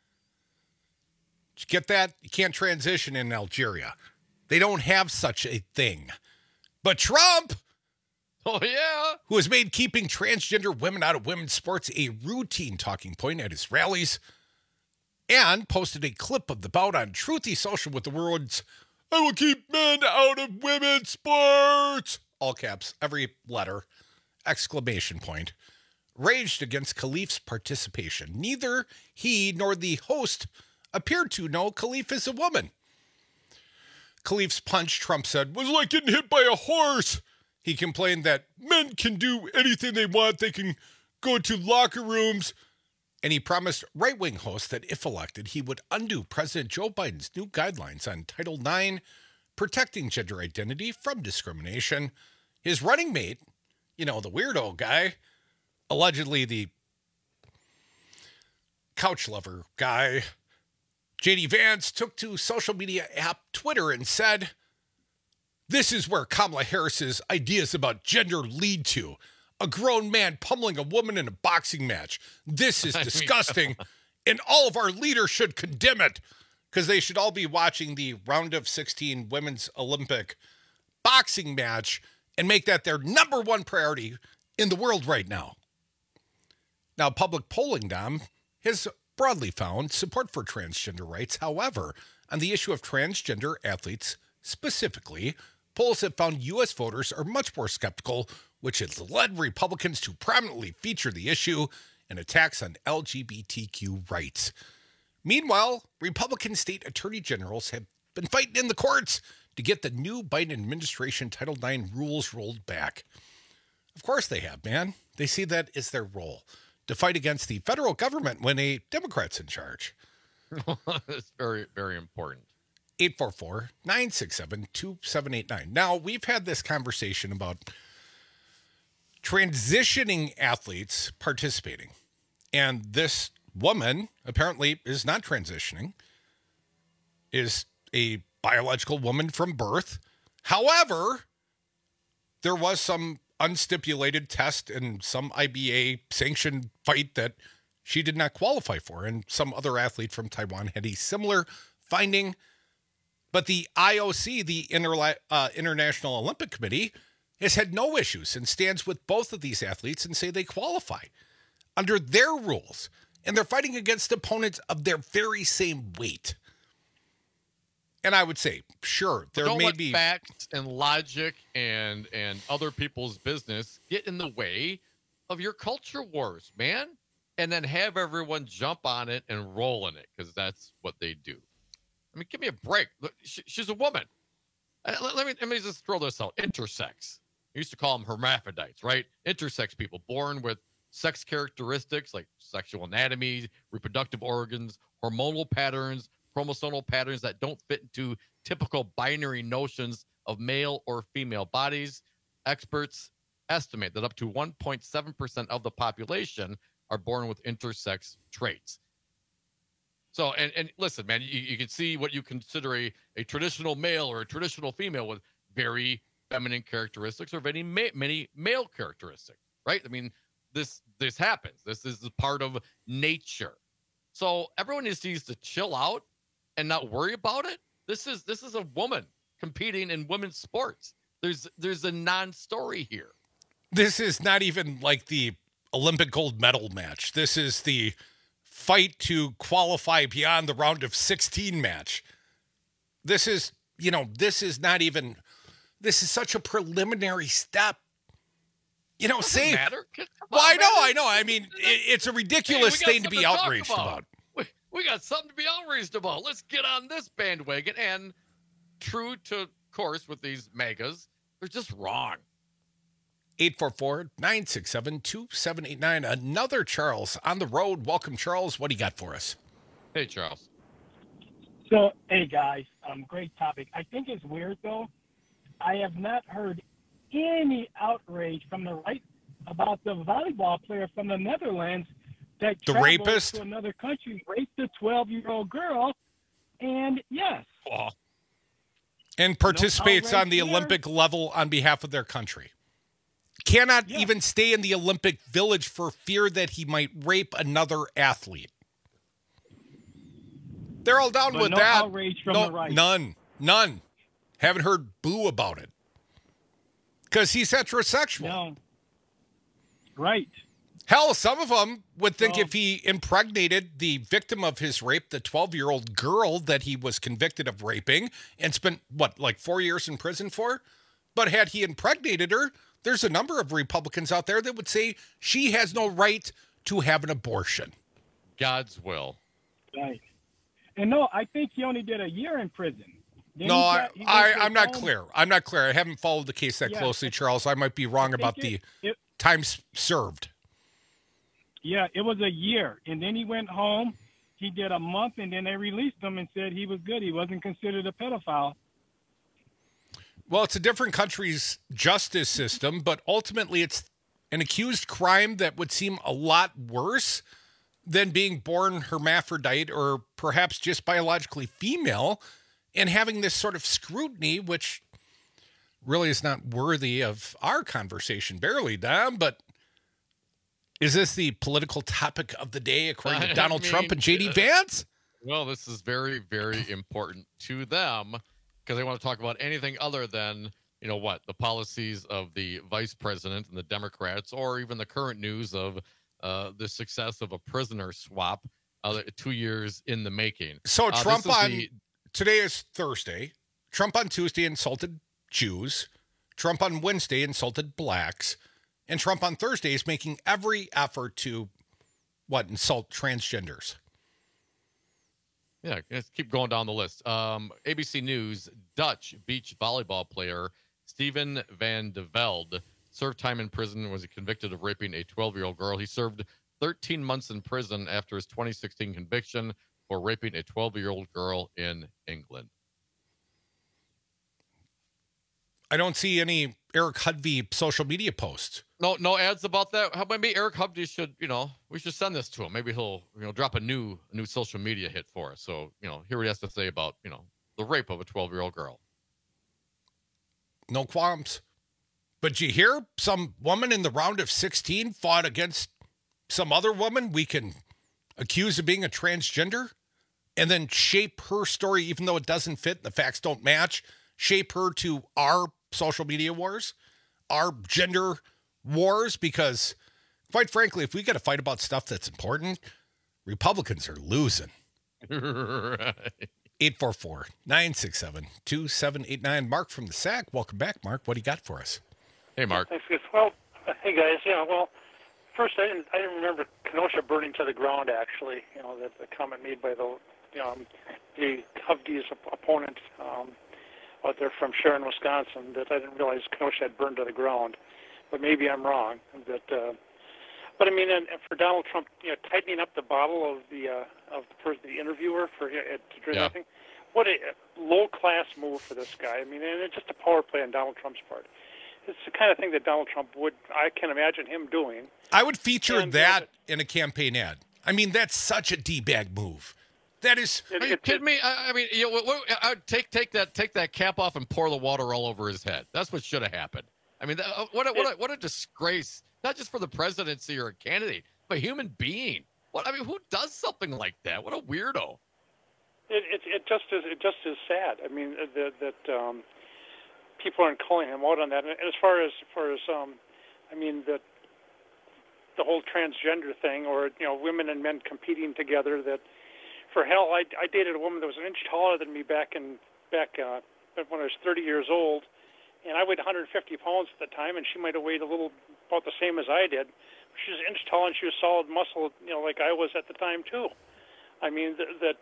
Did you get that? You can't transition in Algeria. They don't have such a thing. But Trump, oh yeah, who has made keeping transgender women out of women's sports a routine talking point at his rallies, and posted a clip of the bout on Truthy Social with the words, "I will keep men out of women's sports," all caps, every letter, exclamation point, raged against Khalif's participation. Neither he nor the host appeared to know Khalif is a woman. Khalif's punch, Trump said, was like getting hit by a horse. He complained that men can do anything they want. They can go to locker rooms. And he promised right-wing hosts that if elected, he would undo President Joe Biden's new guidelines on Title IX, protecting gender identity from discrimination. His running mate, the weirdo guy, allegedly the couch lover guy, J.D. Vance, took to social media app Twitter and said, "This is where Kamala Harris's ideas about gender lead to. A grown man pummeling a woman in a boxing match. This is disgusting, and all of our leaders should condemn it," because they should all be watching the round of 16 women's Olympic boxing match and make that their number one priority in the world right now. Now, public polling, Dom, has broadly found support for transgender rights. However, on the issue of transgender athletes specifically, polls have found U.S. voters are much more skeptical, which has led Republicans to prominently feature the issue in attacks on LGBTQ rights. Meanwhile, Republican state attorney generals have been fighting in the courts to get the new Biden administration Title IX rules rolled back. Of course they have, man. They see that as their role, to fight against the federal government when a Democrat's in charge. It's very, very important. 844-967-2789. Now, we've had this conversation about transitioning athletes participating. And this woman apparently is not transitioning, is a biological woman from birth. However, there was some unstipulated test and some IBA sanctioned fight that she did not qualify for. And some other athlete from Taiwan had a similar finding. But the IOC, the International Olympic Committee, has had no issues and stands with both of these athletes and say they qualify under their rules. And they're fighting against opponents of their very same weight. And I would say, sure, there Don't may let be facts and logic and other people's business get in the way of your culture wars, man. And then have everyone jump on it and roll in it, because that's what they do. I mean, give me a break. Look, she's a woman. Let me just throw this out. Intersex. I used to call them hermaphrodites, right? Intersex people born with sex characteristics like sexual anatomy, reproductive organs, hormonal patterns, chromosomal patterns that don't fit into typical binary notions of male or female bodies. Experts estimate that up to 1.7% of the population are born with intersex traits. So, and listen, man, you can see what you consider a traditional male or a traditional female with very feminine characteristics or many male characteristics, right? I mean, this happens. This is part of nature. So everyone just needs to chill out and not worry about it. This is a woman competing in women's sports. There's a non-story here. This is not even like the Olympic gold medal match. This is the fight to qualify beyond the round of 16 match. This is such a preliminary step. Doesn't matter. Well, I know. I mean, it's a ridiculous thing to be outraged about. We got something to be outraged about. Let's get on this bandwagon. And true to course with these megas, they're just wrong. 844-967-2789. Another Charles on the road. Welcome, Charles. What do you got for us? Hey, Charles. So, hey, guys. Great topic. I think it's weird, though. I have not heard any outrage from the right about the volleyball player from the Netherlands that the traveled rapist to another country, raped a 12-year-old girl, and yes. Oh. And participates on the here. Olympic level on behalf of their country. Cannot even stay in the Olympic Village for fear that he might rape another athlete. They're all down But with no that. outrage from the right. None. Haven't heard boo about it. Because he's heterosexual. No. Right. Hell, some of them would think if he impregnated the victim of his rape, the 12-year-old girl that he was convicted of raping and spent, 4 years in prison for? But had he impregnated her, there's a number of Republicans out there that would say she has no right to have an abortion. God's will. Right. And no, I think he only did a year in prison. Then I'm not clear. I'm not clear. I haven't followed the case that closely, Charles. I might be wrong about the time served. Yeah, it was a year. And then he went home. He did a month, and then they released him and said he was good. He wasn't considered a pedophile. Well, it's a different country's justice system, but ultimately it's an accused crime that would seem a lot worse than being born hermaphrodite or perhaps just biologically female and having this sort of scrutiny, which really is not worthy of our conversation, barely, Dom, but is this the political topic of the day according to Donald Trump and J.D. Vance? Well, this is very, very important to them because they want to talk about anything other than, the policies of the vice president and the Democrats, or even the current news of the success of a prisoner swap 2 years in the making. So Trump today is Thursday. Trump on Tuesday insulted Jews. Trump on Wednesday insulted blacks. And Trump on Thursday is making every effort to, insult transgenders. Yeah, let's keep going down the list. ABC News, Dutch beach volleyball player Steven van de Velde served time in prison and was convicted of raping a 12-year-old girl. He served 13 months in prison after his 2016 conviction for raping a 12-year-old girl in England. I don't see any Eric Hudvey social media posts. No ads about that. How maybe Eric Hudvey should, we should send this to him. Maybe he'll, drop a new social media hit for us. So, hear what he has to say about, the rape of a 12-year-old girl. No qualms. But did you hear some woman in the round of 16 fought against some other woman we can accuse of being a transgender and then shape her story, even though it doesn't fit, the facts don't match, shape her to our social media wars, our gender wars, because quite frankly, if we got to fight about stuff that's important, Republicans are losing. Right. 844-967-2789. Mark from the SAC. Welcome back, Mark. What do you got for us? Hey, Mark. Thanks. Well, hey guys. Yeah. Well, first I didn't remember Kenosha burning to the ground. Actually, that the comment made by the Hudvey's opponent out there from Sharon, Wisconsin, that I didn't realize Kenosha had burned to the ground. But maybe I'm wrong. But I mean, and for Donald Trump, tightening up the bottle of the interviewer to drink nothing. What a low-class move for this guy. I mean, and it's just a power play on Donald Trump's part. It's the kind of thing that Donald Trump I can imagine him doing. I would feature that in a campaign ad. I mean, that's such a D-bag move. That is. Are you kidding me? I mean, I would take that cap off and pour the water all over his head. That's what should have happened. I mean, what a disgrace! Not just for the presidency or a candidate, but a human being. Who does something like that? What a weirdo! It just is sad. I mean, that people aren't calling him out on that. And as far as I mean, the whole transgender thing, or women and men competing together. That, for hell, I dated a woman that was an inch taller than me back when I was 30 years old, and I weighed 150 pounds at the time, and she might have weighed about the same as I did. She was an inch tall, and she was solid muscle, like I was at the time too. I mean, it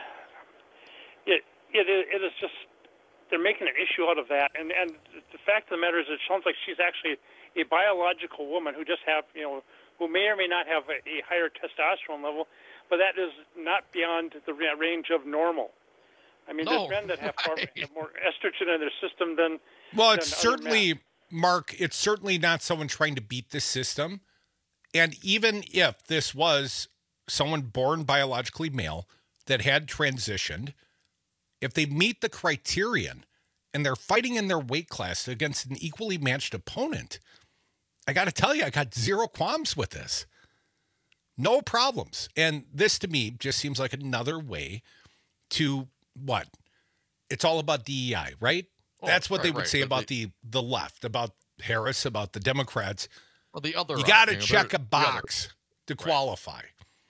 is just, they're making an issue out of that, and the fact of the matter is, it sounds like she's actually a biological woman who just who may or may not have a higher testosterone level, but that is not beyond the range of normal. I mean, there's men that have more estrogen in their system than. Well, it's certainly, Mark, it's certainly not someone trying to beat the system. And even if this was someone born biologically male that had transitioned, if they meet the criterion and they're fighting in their weight class against an equally matched opponent, I got to tell you, I got zero qualms with this. No problems. And this to me just seems like another way to what? It's all about DEI, right? That's what they would say about the left, about Harris, about the Democrats. Well, the other, you got to check a box to qualify.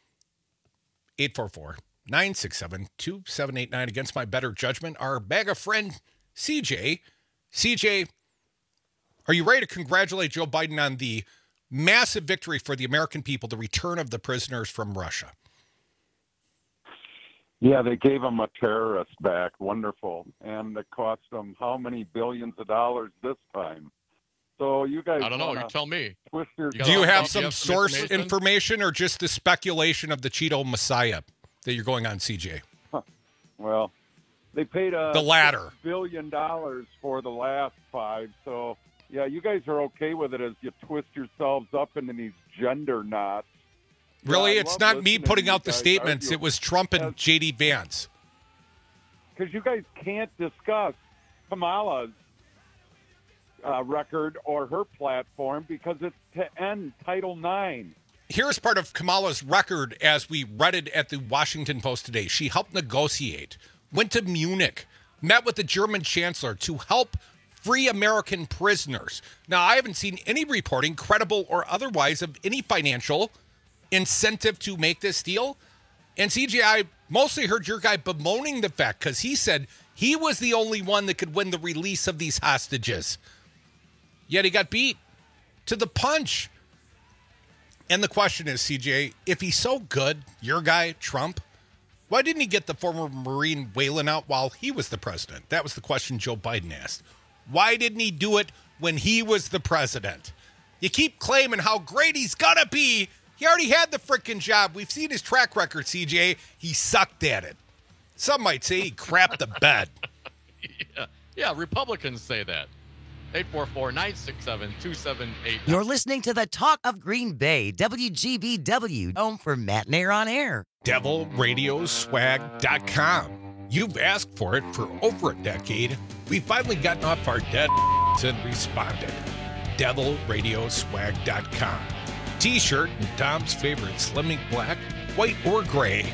844-967-2789 against my better judgment. Our bag of friend, CJ. CJ, are you ready to congratulate Joe Biden on the massive victory for the American people, the return of the prisoners from Russia? Yeah, they gave him a terrorist back. Wonderful. And it cost them how many billions of dollars this time? So you guys, I don't know. You tell me. Do you have some source information or just the speculation of the Cheeto Messiah that you're going on, CJ? Well, they paid the latter $6 billion for the last 5. So, yeah, you guys are okay with it as you twist yourselves up into these gender knots. Really? Yeah, it's not me putting out the statements. Argue. It was Trump and J.D. Vance. Because you guys can't discuss Kamala's record or her platform because it's to end Title IX. Here's part of Kamala's record as we read it at the Washington Post today. She helped negotiate, went to Munich, met with the German chancellor to help free American prisoners. Now, I haven't seen any reporting, credible or otherwise, of any financial incentive to make this deal. And CJ, I mostly heard your guy bemoaning the fact because he said he was the only one that could win the release of these hostages. Yet he got beat to the punch. And the question is, CJ, if he's so good, your guy, Trump, why didn't he get the former Marine Whelan out while he was the president? That was the question Joe Biden asked. Why didn't he do it when he was the president? You keep claiming how great he's gonna be. He already had the freaking job. We've seen his track record, CJ. He sucked at it. Some might say he crapped the bed. Yeah, Republicans say that. 844-967-2789. You're listening to the Talk of Green Bay, WGBW, home for Matt Nair on air. DevilRadioswag.com. You've asked for it for over a decade. We've finally gotten off our dead and responded. DevilRadioswag.com. T-shirt and Tom's favorite slimming black, white, or gray.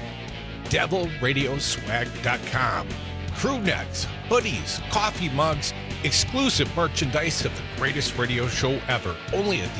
DevilRadioswag.com. Crew necks, hoodies, coffee mugs, exclusive merchandise of the greatest radio show ever. Only at the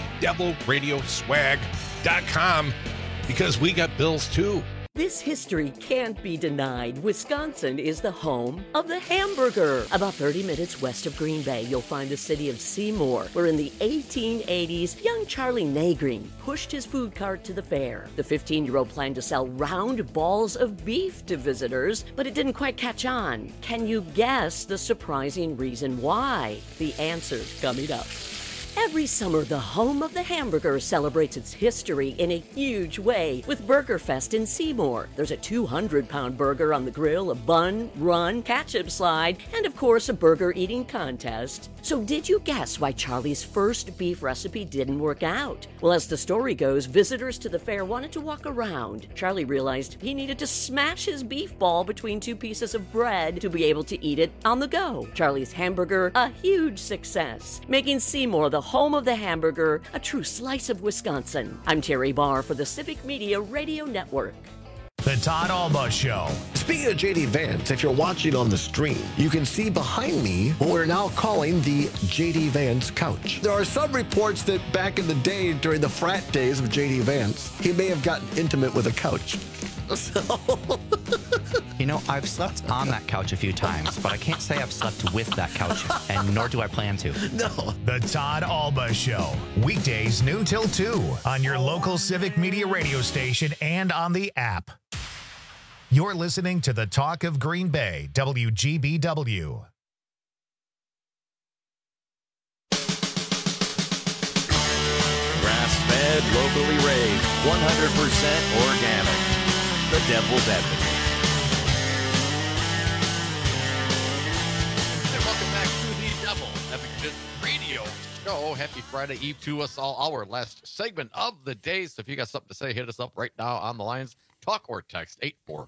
DevilRadioswag.com, because we got bills too. This history can't be denied. Wisconsin is the home of the hamburger. About 30 minutes west of Green Bay, you'll find the city of Seymour, where in the 1880s, young Charlie Nagreen pushed his food cart to the fair. The 15-year-old planned to sell round balls of beef to visitors, but it didn't quite catch on. Can you guess the surprising reason why? The answer's coming up. Every summer, the home of the hamburger celebrates its history in a huge way with Burger Fest in Seymour. There's a 200-pound burger on the grill, a bun, run, ketchup slide, and of course a burger eating contest. So did you guess why Charlie's first beef recipe didn't work out? Well, as the story goes, visitors to the fair wanted to walk around. Charlie realized he needed to smash his beef ball between two pieces of bread to be able to eat it on the go. Charlie's hamburger, a huge success, making Seymour the home of the hamburger, a true slice of Wisconsin. I'm Terry Barr for the Civic Media Radio Network. The Todd Alba Show. Speaking of JD Vance, if you're watching on the stream, you can see behind me what we're now calling the JD Vance couch. There are some reports that back in the day, during the frat days of JD Vance, he may have gotten intimate with a couch. So... You know, I've slept on that couch a few times, but I can't say I've slept with that couch, and nor do I plan to. No. The Todd Alba Show. Weekdays noon till 2 on your local Civic Media radio station and on the app. You're listening to the Talk of Green Bay, WGBW. Grass-fed, locally raised, 100% organic. The Devil's Advocate. Welcome back to the Devil Advocate Radio Show. Happy Friday Eve to us all. Our last segment of the day. So if you got something to say, hit us up right now on the lines. Talk or text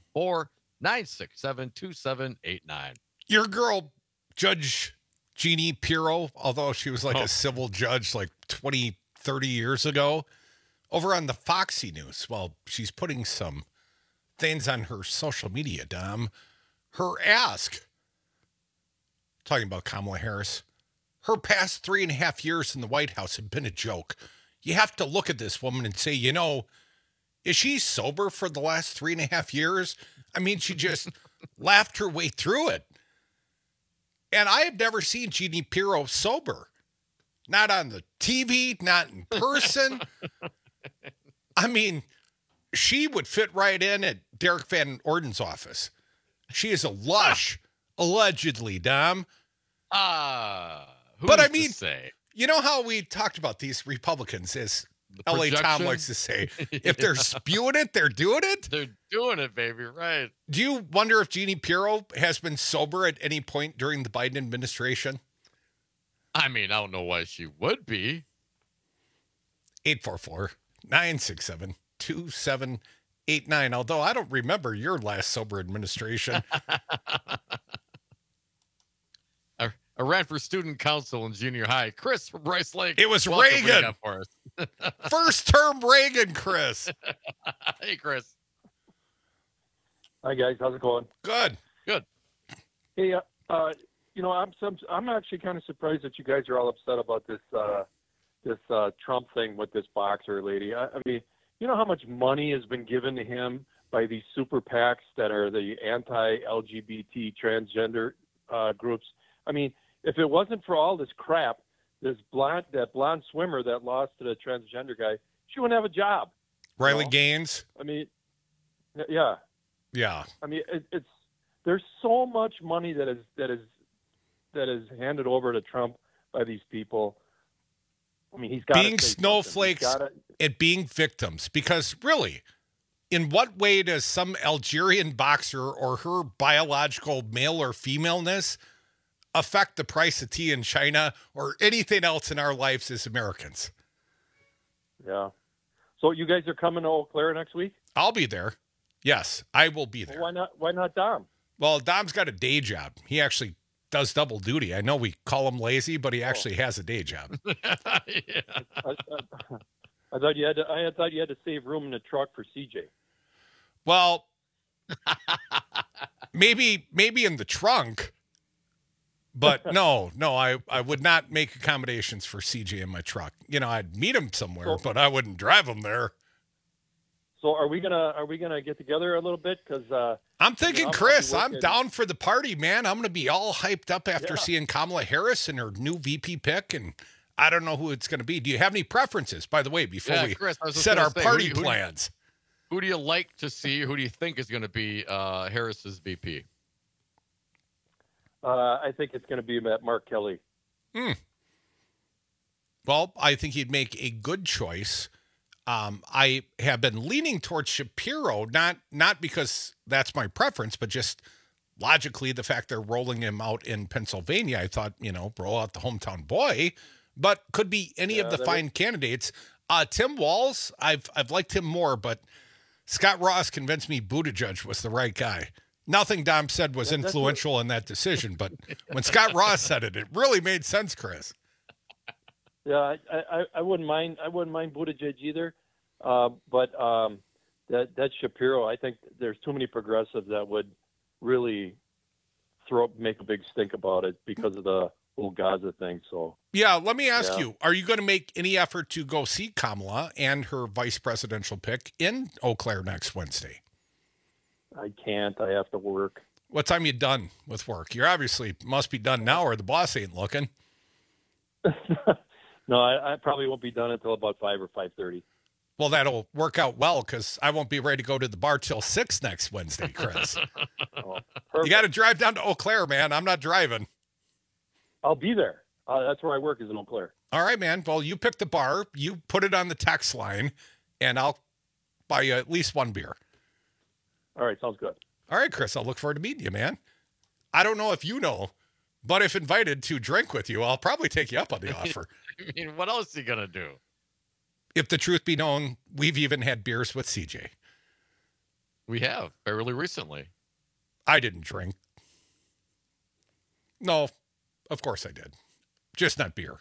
844-967-2789. Your girl, Judge Jeannie Pirro, although she was like a civil judge like 20, 30 years ago, over on the Foxy News. Well, she's putting some things on her social media, Dom. Her ask, talking about Kamala Harris, her past 3.5 years in the White House have been a joke. You have to look at this woman and say, you know, is she sober for the last 3.5 years? I mean, she just laughed her way through it. And I have never seen Jeannie Pirro sober. Not on the TV, not in person. I mean, she would fit right in at Derek Van Orden's office. She is a lush, allegedly, Dom. But I mean, you know how we talked about these Republicans, as L.A. Tom likes to say, if they're spewing it, they're doing it? They're doing it, baby, right. Do you wonder if Jeannie Pirro has been sober at any point during the Biden administration? I mean, I don't know why she would be. 844-967-2789. Although I don't remember your last sober administration. I ran for student council in junior high. Chris from Bryce Lake. It was Reagan. For us. First term Reagan, Chris. Hey, Chris. Hi, guys. How's it going? Good. Good. Hey, you know, I'm actually kind of surprised that you guys are all upset about this Trump thing with this boxer lady. I mean, you know how much money has been given to him by these super PACs that are the anti-LGBT transgender groups? I mean, if it wasn't for all this crap, that blonde swimmer that lost to the transgender guy, she wouldn't have a job. Riley Gaines. I mean, yeah. Yeah. I mean, there's so much money that is handed over to Trump by these people. I mean, he's got being snowflakes and being victims. Because really, in what way does some Algerian boxer or her biological male or femaleness affect the price of tea in China or anything else in our lives as Americans. Yeah. So you guys are coming to Eau Claire next week? I'll be there. Yes, I will be there. Well, why not Dom? Well, Dom's got a day job. He actually does double duty. I know we call him lazy, but he actually has a day job. I thought you had to save room in the truck for CJ. Well, maybe in the trunk, but no, I would not make accommodations for CJ in my truck. You know, I'd meet him somewhere, but I wouldn't drive him there. So are we gonna get together a little bit? Because I'm thinking, Chris, I'm down for the party, man. I'm gonna be all hyped up after seeing Kamala Harris and her new VP pick, and I don't know who it's gonna be. Do you have any preferences, by the way, before we Chris, set our party plans? Who do you like to see? Who do you think is going to be Harris's VP? I think it's going to be Mark Kelly. Well, I think he'd make a good choice. I have been leaning towards Shapiro, not because that's my preference, but just logically the fact they're rolling him out in Pennsylvania. I thought, roll out the hometown boy, but could be any of the fine candidates. Tim Walz, I've liked him more, but Scott Ross convinced me Buttigieg was the right guy. Nothing Dom said was influential in that decision, but when Scott Ross said it, it really made sense, Chris. Yeah, I wouldn't mind. I wouldn't mind Buttigieg either, but that Shapiro, I think there's too many progressives that would really make a big stink about it because of the whole Gaza thing. So yeah, let me ask you: are you going to make any effort to go see Kamala and her vice presidential pick in Eau Claire next Wednesday? I can't. I have to work. What time you done with work? You're obviously must be done now, or the boss ain't looking. No, I probably won't be done until about 5 or 5:30. Well, that'll work out well because I won't be ready to go to the bar till 6 next Wednesday, Chris. You got to drive down to Eau Claire, man. I'm not driving. I'll be there. That's where I work, is in Eau Claire. All right, man. Well, you pick the bar, you put it on the text line, and I'll buy you at least one beer. All right, sounds good. All right, Chris, I'll look forward to meeting you, man. I don't know if you know, but if invited to drink with you, I'll probably take you up on the offer. I mean, what else is he going to do? If the truth be known, we've even had beers with CJ. We have, fairly recently. I didn't drink. No, of course I did. Just not beer.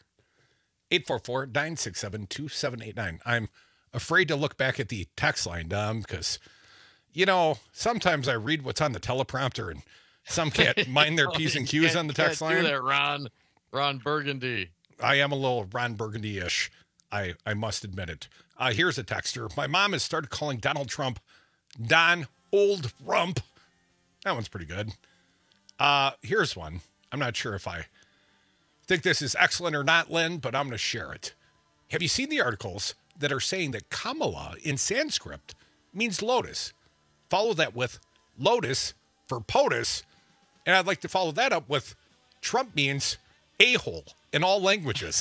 844-967-2789. I'm afraid to look back at the text line, Dom, because, sometimes I read what's on the teleprompter and some can't mind their P's and Q's on the text line. Do that, Ron Burgundy. I am a little Ron Burgundy-ish. I must admit it. Here's a texter. My mom has started calling Donald Trump Don Old Rump. That one's pretty good. Here's one. I'm not sure if I think this is excellent or not, Lynn, but I'm going to share it. Have you seen the articles that are saying that Kamala in Sanskrit means lotus? Follow that with lotus for POTUS. And I'd like to follow that up with Trump means a-hole in all languages.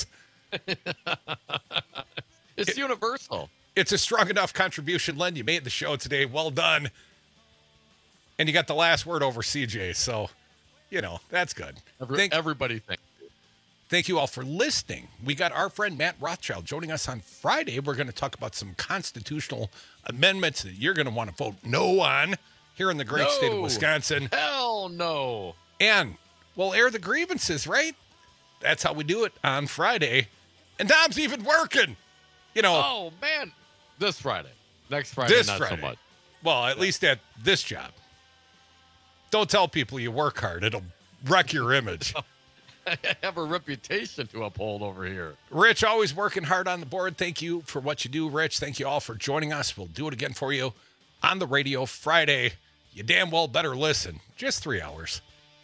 It's universal. It's a strong enough contribution, Len. You made the show today. Well done. And you got the last word over CJ. So, that's good. Everybody thank you. Thank you all for listening. We got our friend Matt Rothschild joining us on Friday. We're going to talk about some constitutional amendments that you're going to want to vote no on here in the great state of Wisconsin. Hell no. And we'll air the grievances, right? That's how we do it on Friday. And Dom's even working. Oh, man. This Friday. Next Friday, not so much. Well, at least at this job. Don't tell people you work hard. It'll wreck your image. I have a reputation to uphold over here. Rich, always working hard on the board. Thank you for what you do, Rich. Thank you all for joining us. We'll do it again for you on the radio Friday. You damn well better listen. Just 3 hours.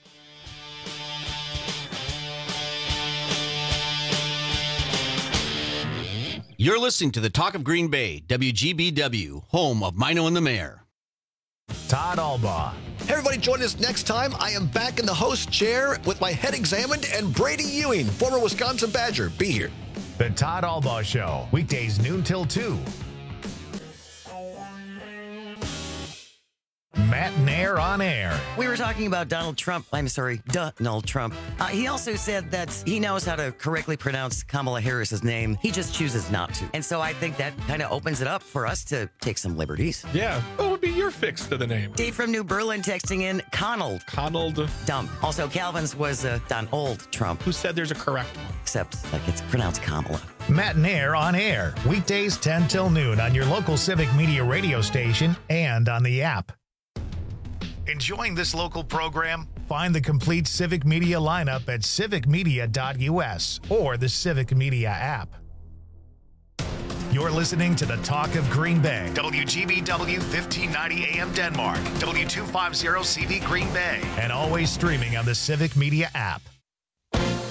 You're listening to the Talk of Green Bay, WGBW, home of Mino and the Mayor. Todd Albaugh. Hey, everybody, join us next time. I am back in the host chair with my head examined, and Brady Ewing, former Wisconsin Badger. Be here. The Todd Albaugh Show, weekdays noon till 2. Matt Nair on air. We were talking about Donald Trump. I'm sorry, Donald Trump. He also said that he knows how to correctly pronounce Kamala Harris's name. He just chooses not to. And so I think that kind of opens it up for us to take some liberties. Yeah. What would be your fix to the name? Dave from New Berlin texting in Conald. Dump. Also, Calvin's was Donald Trump. Who said there's a correct one? Except, like, it's pronounced Kamala. Matt Nair on air. Weekdays 10 till noon on your local Civic Media radio station and on the app. Enjoying this local program? Find the complete Civic Media lineup at civicmedia.us or the Civic Media app. You're listening to the Talk of Green Bay. WGBW 1590 AM Denmark. W250 CV Green Bay. And always streaming on the Civic Media app.